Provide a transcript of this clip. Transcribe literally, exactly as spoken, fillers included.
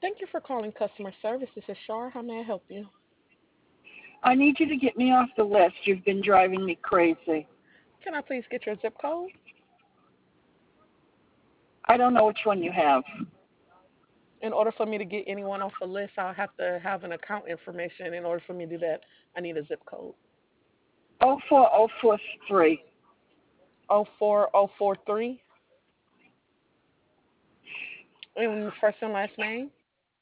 Thank you for calling customer service. This is Shar. How may I help you? I need you to get me off the list. You've been driving me crazy. Can I please get your zip code? I don't know which one you have. In order for me to get anyone off a list, I'll have to have an account information. In order for me to do that, I need a zip code. Oh four oh four three. Oh four oh four three. And first and last name?